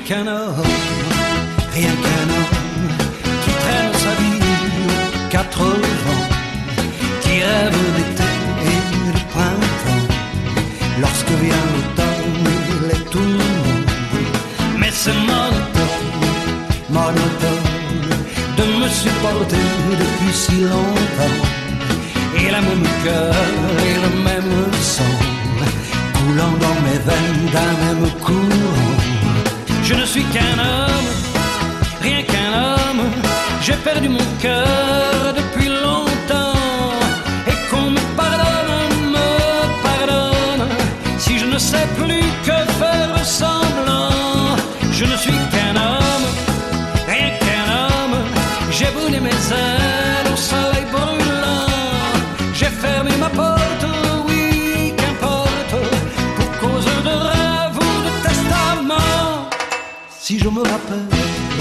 qu'un homme, rien qu'un homme qui traîne sa vie aux 4 vents, qui rêve d'été et de printemps, lorsque vient l'automne il est tout le monde. Mais c'est monotone, monotone de me supporter depuis si longtemps, et la même cœur et le même sang coulant dans mes veines d'un même courant. Je ne suis qu'un homme, rien qu'un homme, j'ai perdu mon cœur depuis longtemps, et qu'on me pardonne, si je ne sais plus que faire semblant. Je ne suis qu'un homme, rien qu'un homme, j'ai brûlé mes ailes au soleil brûlant, j'ai fermé ma porte, oui, qu'importe, pour cause de rêve ou de testament. Si je me rappelle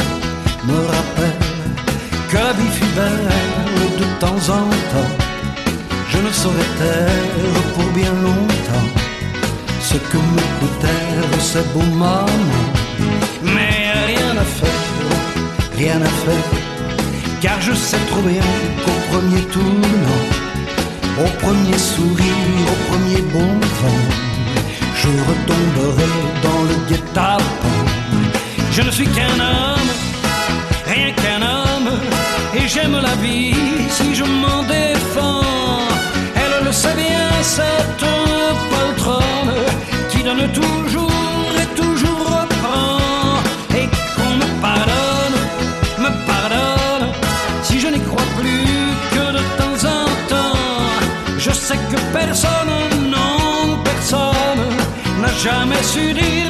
que la vie fut belle de temps en temps, je ne saurais taire pour bien longtemps ce que me coûtèrent ces beaux moments. Mais rien à faire, car je sais trop bien qu'au premier tournant, au premier sourire, au premier bon vent, je retomberai dans le guet-apens. Je ne suis qu'un homme, rien qu'un homme, et j'aime la vie si je m'en défends. Elle le sait bien, cette poltronne qui donne toujours et toujours reprend. Et qu'on me pardonne, si je n'y crois plus que de temps en temps. Je sais que personne, non personne, n'a jamais su dire